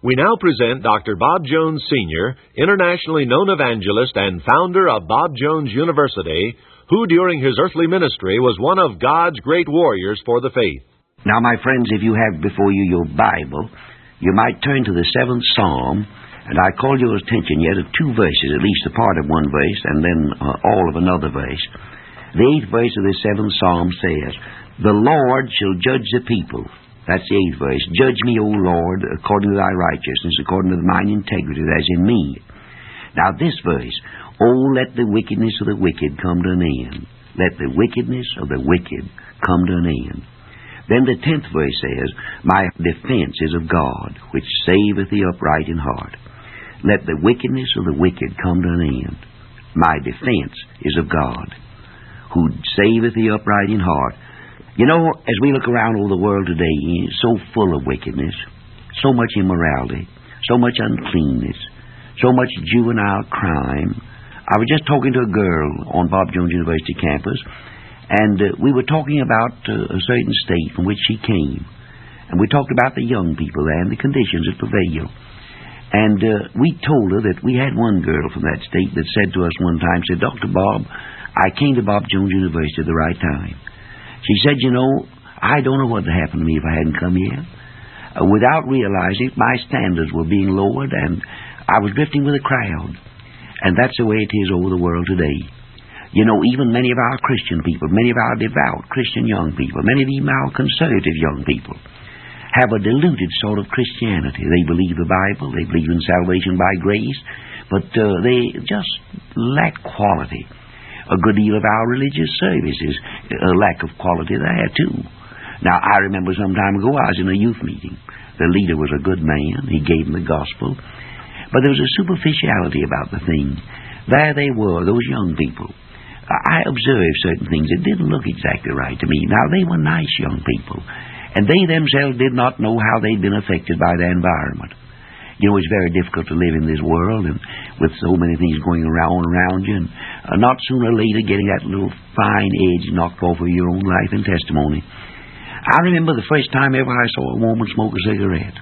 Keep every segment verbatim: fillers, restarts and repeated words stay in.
We now present Doctor Bob Jones, Senior, internationally known evangelist and founder of Bob Jones University, who during his earthly ministry was one of God's great warriors for the faith. Now, my friends, if you have before you your Bible, you might turn to the seventh Psalm, and I call your attention yet to two verses, at least a part of one verse, and then uh, all of another verse. The eighth verse of the seventh Psalm says, "The Lord shall judge the people." That's the eighth verse. "Judge me, O Lord, according to thy righteousness, according to mine integrity that is in me." Now this verse, "Oh, let the wickedness of the wicked come to an end. Let the wickedness of the wicked come to an end." Then the tenth verse says, "My defense is of God, which saveth the upright in heart." Let the wickedness of the wicked come to an end. My defense is of God, who saveth the upright in heart. You know, as we look around over the world today, it's so full of wickedness, so much immorality, so much uncleanness, so much juvenile crime. I was just talking to a girl on Bob Jones University campus, and uh, we were talking about uh, a certain state from which she came. And we talked about the young people there and the conditions that prevail. And uh, we told her that we had one girl from that state that said to us one time, said, "Doctor Bob, I came to Bob Jones University at the right time." She said, "You know, I don't know what would happen to me if I hadn't come here." Uh, without realizing it, my standards were being lowered, and I was drifting with the crowd. And that's the way it is over the world today. You know, even many of our Christian people, many of our devout Christian young people, many of even our conservative young people, have a diluted sort of Christianity. They believe the Bible, they believe in salvation by grace, but uh, they just lack quality. A good deal of our religious services, a lack of quality there, too. Now, I remember some time ago I was in a youth meeting. The leader was a good man. He gave them the gospel. But there was a superficiality about the thing. There they were, those young people. I observed certain things that didn't look exactly right to me. Now, they were nice young people, and they themselves did not know how they'd been affected by their environment. You know, it's very difficult to live in this world, and with so many things going around around you, and uh, not sooner or later getting that little fine edge knocked off of your own life and testimony. I remember the first time ever I saw a woman smoke a cigarette.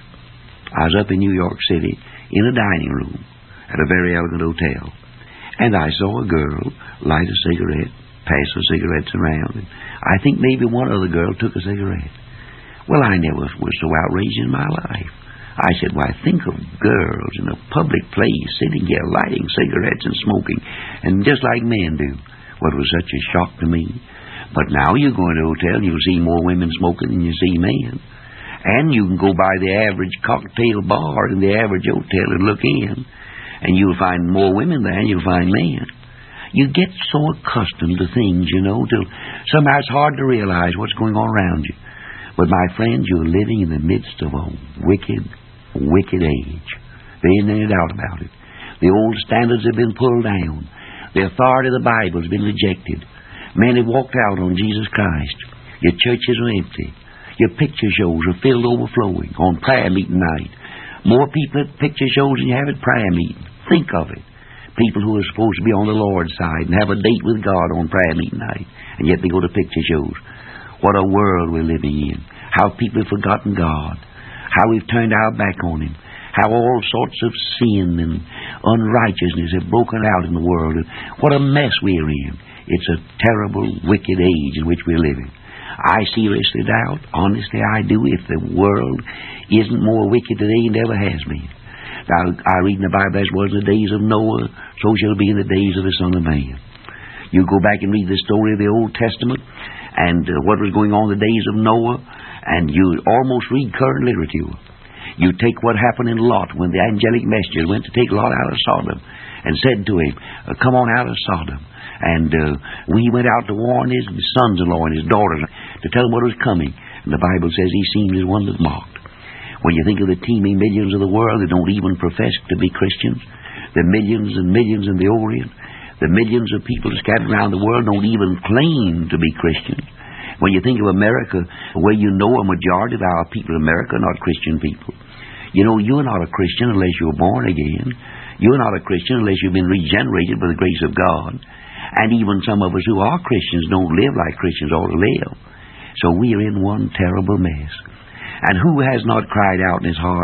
I was up in New York City in a dining room at a very elegant hotel, and I saw a girl light a cigarette, pass the cigarettes around, and I think maybe one other girl took a cigarette. Well, I never was so outraged in my life. I said, "Why, think of girls in a public place sitting here lighting cigarettes and smoking, and just like men do." What was such a shock to me. But now you go into a hotel and you'll see more women smoking than you see men. And you can go by the average cocktail bar in the average hotel and look in, and you'll find more women there than you'll find men. You get so accustomed to things, you know, till somehow it's hard to realize what's going on around you. But, my friends, you're living in the midst of a wicked, wicked age. There isn't any doubt about it. The old standards have been pulled down. The authority of the Bible has been rejected. Men have walked out on Jesus Christ. Your churches are empty. Your picture shows are filled overflowing on prayer meeting night. More people at picture shows than you have at prayer meeting. Think of it. People who are supposed to be on the Lord's side and have a date with God on prayer meeting night, and yet they go to picture shows. What a world we're living in. How people have forgotten God. How we've turned our back on Him. How all sorts of sin and unrighteousness have broken out in the world. What a mess we're in. It's a terrible, wicked age in which we're living. I seriously doubt, honestly I do, if the world isn't more wicked today than it ever has been. Now, I read in the Bible, as was in the days of Noah, so shall it be in the days of the Son of Man. You go back and read the story of the Old Testament, and uh, what was going on in the days of Noah, and you almost read current literature. You take what happened in Lot when the angelic messenger went to take Lot out of Sodom and said to him, uh, "Come on out of Sodom." And uh, he went out to warn his sons-in-law and his daughters to tell them what was coming. And the Bible says he seemed as one that mocked. When you think of the teeming millions of the world that don't even profess to be Christians, the millions and millions in the Orient, the millions of people scattered around the world don't even claim to be Christians. When you think of America, where you know a majority of our people in America are not Christian people. You know, you're not a Christian unless you're born again. You're not a Christian unless you've been regenerated by the grace of God. And even some of us who are Christians don't live like Christians ought to live. So we are in one terrible mess. And who has not cried out in his heart,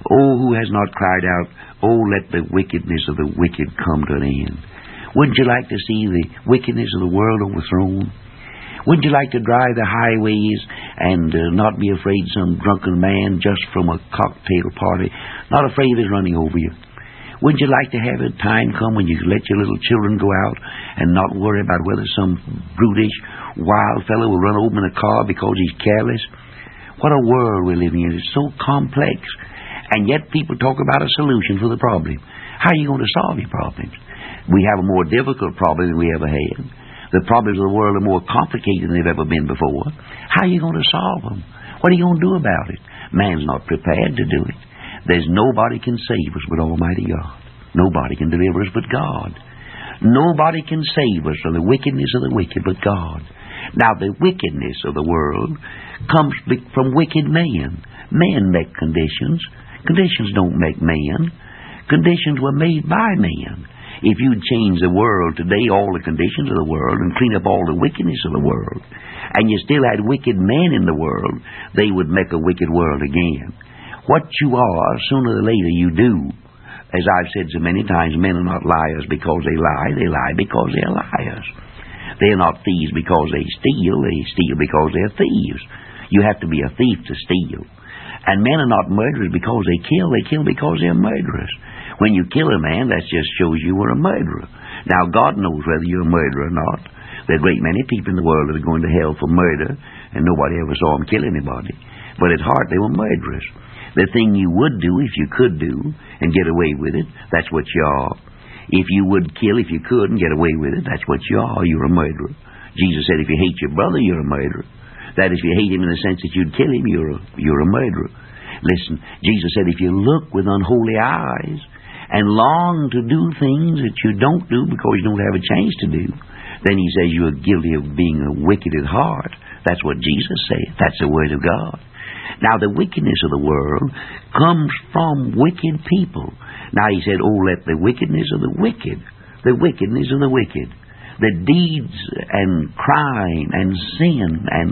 Oh, who has not cried out, oh, let the wickedness of the wicked come to an end. Wouldn't you like to see the wickedness of the world overthrown? Wouldn't you like to drive the highways and uh, not be afraid some drunken man just from a cocktail party, not afraid of his running over you? Wouldn't you like to have a time come when you could let your little children go out and not worry about whether some brutish, wild fellow will run over in a car because he's careless? What a world we're living in. It's so complex. And yet people talk about a solution for the problem. How are you going to solve your problems? We have a more difficult problem than we ever had. The problems of the world are more complicated than they've ever been before. How are you going to solve them? What are you going to do about it? Man's not prepared to do it. There's nobody can save us but Almighty God. Nobody can deliver us but God. Nobody can save us from the wickedness of the wicked but God. Now, the wickedness of the world comes from wicked men. Men make conditions. Conditions don't make men. Conditions were made by men. If you'd change the world today, all the conditions of the world, and clean up all the wickedness of the world, and you still had wicked men in the world, they would make a wicked world again. What you are, sooner or later you do. As I've said so many times, men are not liars because they lie. They lie because they're liars. They're not thieves because they steal. They steal because they're thieves. You have to be a thief to steal. And men are not murderers because they kill. They kill because they're murderers. When you kill a man, that just shows you were a murderer. Now, God knows whether you're a murderer or not. There are a great many people in the world that are going to hell for murder, and nobody ever saw them kill anybody. But at heart, they were murderers. The thing you would do, if you could do, and get away with it, that's what you are. If you would kill if you could and get away with it, that's what you are. You're a murderer. Jesus said if you hate your brother, you're a murderer. That if you hate him in the sense that you'd kill him, you're a, you're a murderer. Listen, Jesus said if you look with unholy eyes and long to do things that you don't do because you don't have a chance to do, then he says you are guilty of being a wicked at heart. That's what Jesus said. That's the word of God. Now, the wickedness of the world comes from wicked people. Now, he said, oh, let the wickedness of the wicked, the wickedness of the wicked, the deeds and crime and sin and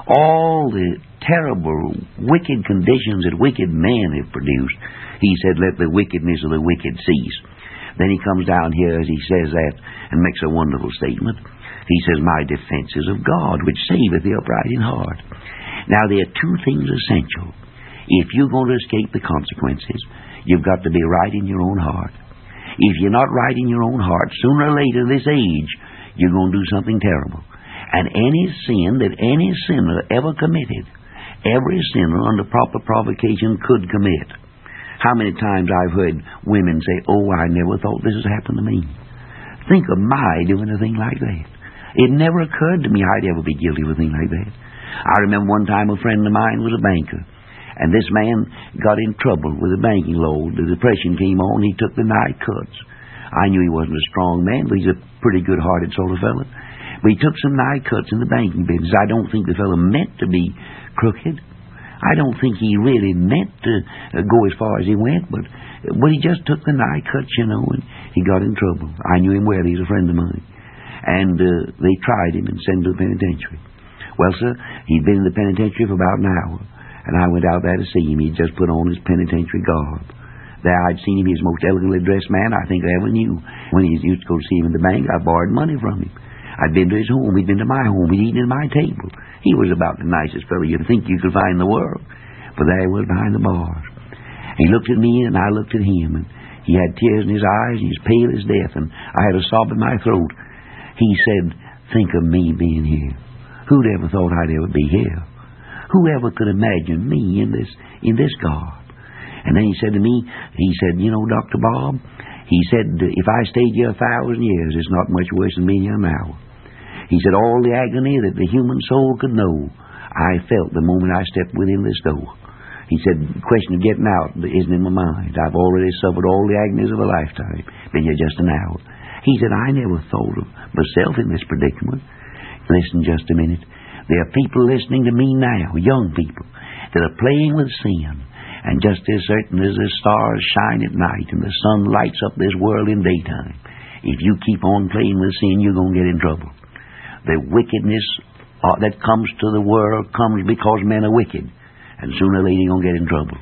all the terrible, wicked conditions that wicked men have produced, he said, let the wickedness of the wicked cease. Then he comes down here as he says that and makes a wonderful statement. He says, my defense is of God, which saveth the upright in heart. Now, there are two things essential. If you're going to escape the consequences, you've got to be right in your own heart. If you're not right in your own heart, sooner or later this age, you're going to do something terrible. And any sin that any sinner ever committed, every sinner under proper provocation could commit. How many times I've heard women say, oh, I never thought this had happened to me. Think of my doing a thing like that. It never occurred to me I'd ever be guilty of a thing like that. I remember one time a friend of mine was a banker, and this man got in trouble with the banking law. The depression came on, he took the night cuts. I knew he wasn't a strong man, but he's a pretty good-hearted sort of fellow. But he took some night cuts in the banking business. I don't think the fellow meant to be crooked. I don't think he really meant to go as far as he went, but but he just took the night cuts, you know, and he got in trouble. I knew him well. He's a friend of mine. And uh, they tried him and sent him to the penitentiary. Well, sir, he'd been in the penitentiary for about an hour, and I went out there to see him. He'd just put on his penitentiary garb. There I'd seen him. He was the most elegantly dressed man I think I ever knew. When he used to go see him in the bank, I borrowed money from him. I'd been to his home. He'd been to my home. He'd eaten at my table. He was about the nicest fellow you'd think you could find in the world. But there he was behind the bars. He looked at me, and I looked at him, and he had tears in his eyes. He was pale as death, and I had a sob in my throat. He said, think of me being here. Who'd ever thought I'd ever be here? Whoever could imagine me in this in this garb? And then he said to me, he said, you know, Doctor Bob, he said, if I stayed here a thousand years, it's not much worse than being here now. He said, all the agony that the human soul could know, I felt the moment I stepped within this door. He said, the question of getting out isn't in my mind. I've already suffered all the agonies of a lifetime. Been here just an hour. He said, I never thought of myself in this predicament. Listen just a minute. There are people listening to me now, young people, that are playing with sin. And just as certain as the stars shine at night and the sun lights up this world in daytime, if you keep on playing with sin, you're going to get in trouble. The wickedness that comes to the world comes because men are wicked. And sooner or later you're going to get in trouble.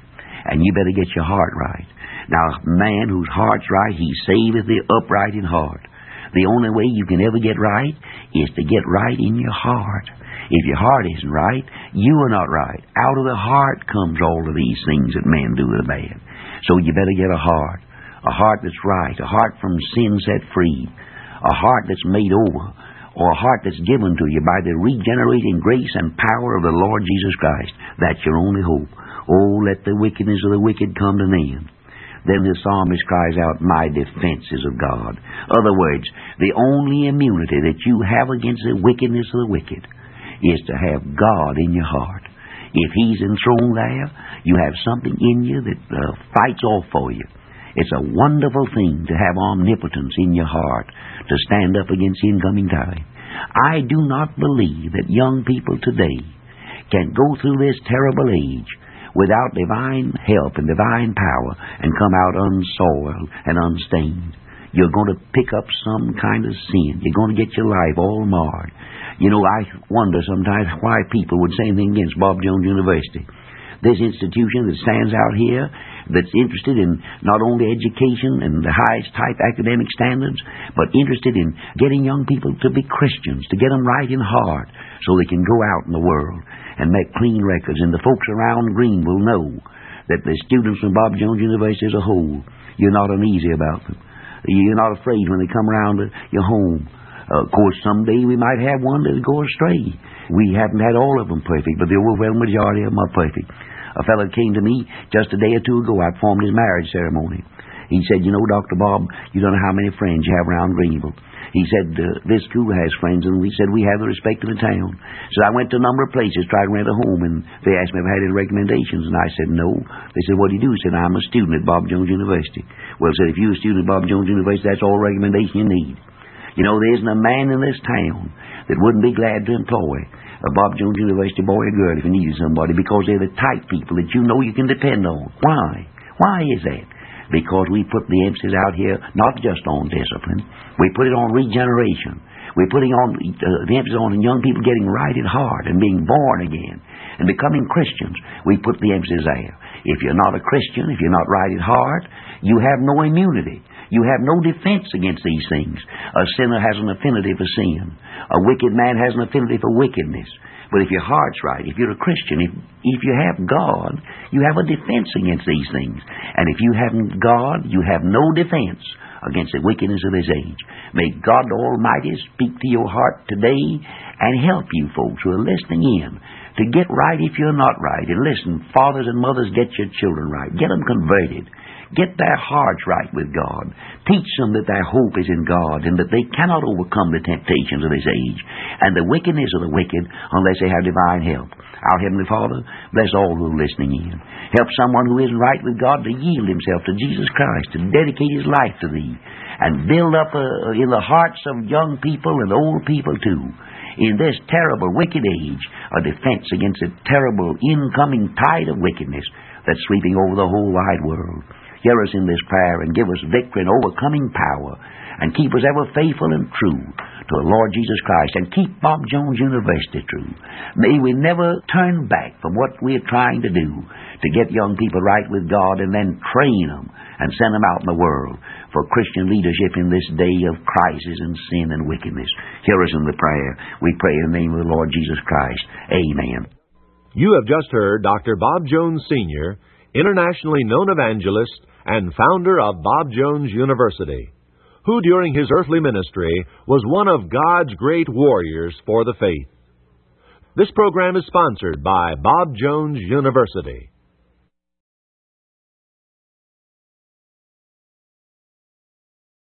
and you better get your heart right. Now, a man whose heart's right, he saveth the upright in heart. The only way you can ever get right is to get right in your heart. If your heart isn't right, you are not right. Out of the heart comes all of these things that men do to man. So you better get a heart. A heart that's right. A heart from sin set free. A heart that's made over. Or a heart that's given to you by the regenerating grace and power of the Lord Jesus Christ. That's your only hope. Oh, let the wickedness of the wicked come to an end. Then the psalmist cries out, my defense is of God. Other words, the only immunity that you have against the wickedness of the wicked is to have God in your heart. If He's enthroned there, you have something in you that uh, fights off for you. It's a wonderful thing to have omnipotence in your heart to stand up against the incoming tide. I do not believe that young people today can go through this terrible age without divine help and divine power and come out unsoiled and unstained. You're going to pick up some kind of sin. You're going to get your life all marred. You know, I wonder sometimes why people would say anything against Bob Jones University. This institution that stands out here, that's interested in not only education and the highest type academic standards, but interested in getting young people to be Christians, to get them right in heart so they can go out in the world and make clean records. And the folks around Greenville know that the students from Bob Jones University as a whole, you're not uneasy about them. You're not afraid when they come around to your home. Uh, of course, someday we might have one that go astray. We haven't had all of them perfect, but the overwhelming majority of them are perfect. A fellow came to me just a day or two ago. I performed his marriage ceremony. He said, you know, Doctor Bob, you don't know how many friends you have around Greenville. He said, uh, this school has friends, and we said we have the respect of the town. So I went to a number of places, tried to rent a home, and they asked me if I had any recommendations, and I said no. They said, what do you do? I said, I'm a student at Bob Jones University. Well, I said, if you're a student at Bob Jones University, that's all recommendation you need. You know, there isn't a man in this town that wouldn't be glad to employ a Bob Jones University boy or girl if you needed somebody, because they're the type people that you know you can depend on. Why? Why is that? Because we put the emphasis out here not just on discipline. We put it on regeneration. We're putting on uh, the emphasis on young people getting right at heart and being born again and becoming Christians. We put the emphasis there. If you're not a Christian, if you're not right at heart, you have no immunity. You have no defense against these things. A sinner has an affinity for sin. A wicked man has an affinity for wickedness. But if your heart's right, if you're a Christian, if, if you have God, you have a defense against these things. And if you haven't God, you have no defense against the wickedness of this age. May God Almighty speak to your heart today and help you folks who are listening in to get right if you're not right. And listen, fathers and mothers, get your children right. Get them converted. Get their hearts right with God. Teach them that their hope is in God and that they cannot overcome the temptations of this age and the wickedness of the wicked unless they have divine help. Our Heavenly Father, bless all who are listening in. Help someone who isn't right with God to yield himself to Jesus Christ, to dedicate his life to Thee, and build up uh, in the hearts of young people and old people too, in this terrible, wicked age, a defense against the terrible incoming tide of wickedness that's sweeping over the whole wide world. Hear us in this prayer and give us victory and overcoming power, and keep us ever faithful and true to the Lord Jesus Christ, and keep Bob Jones University true. May we never turn back from what we are trying to do to get young people right with God and then train them and send them out in the world for Christian leadership in this day of crisis and sin and wickedness. Hear us in the prayer. We pray in the name of the Lord Jesus Christ. Amen. You have just heard Doctor Bob Jones, Senior, internationally known evangelist and founder of Bob Jones University, who during his earthly ministry was one of God's great warriors for the faith. This program is sponsored by Bob Jones University.